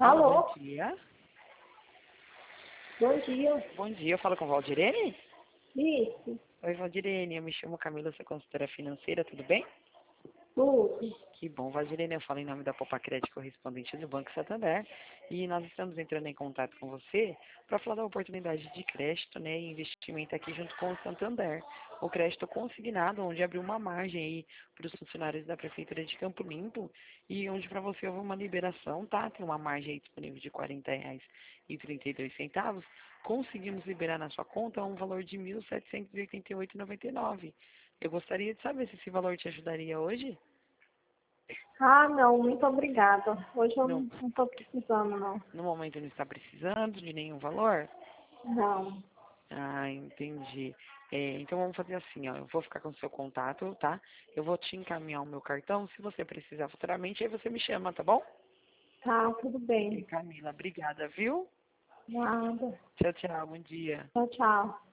Alô, Alô? bom dia. Bom dia. Bom dia, eu falo com Valdirene? Isso, Oi, Valdirene, eu me chamo Camila, sou consultora financeira, tudo bem? tudo. Que bom, Valdirene, eu falo em nome da Popa Crédito correspondente do Banco Santander e nós estamos entrando em contato com você para falar da oportunidade de crédito, né, e investimento aqui junto com o Santander. O crédito consignado, onde abriu uma margem aí para os funcionários da Prefeitura de Campo Limpo e onde para você houve uma liberação, tá? Tem uma margem aí disponível de R$ 40,32. Conseguimos liberar na sua conta um valor de R$ 1.788,99. Eu gostaria de saber se esse valor te ajudaria hoje? Ah, não, muito obrigada. Hoje eu Não, não estou precisando, não. no momento não está precisando de nenhum valor? Não. Ah, entendi. Então vamos fazer assim, ó. Eu vou ficar com o seu contato, tá? Eu vou te encaminhar o meu cartão. Se você precisar futuramente, aí você me chama, tá bom? Tá, tudo E bem. Camila, obrigada, viu? Nada. Tchau, tchau. Bom dia. Tchau, tchau.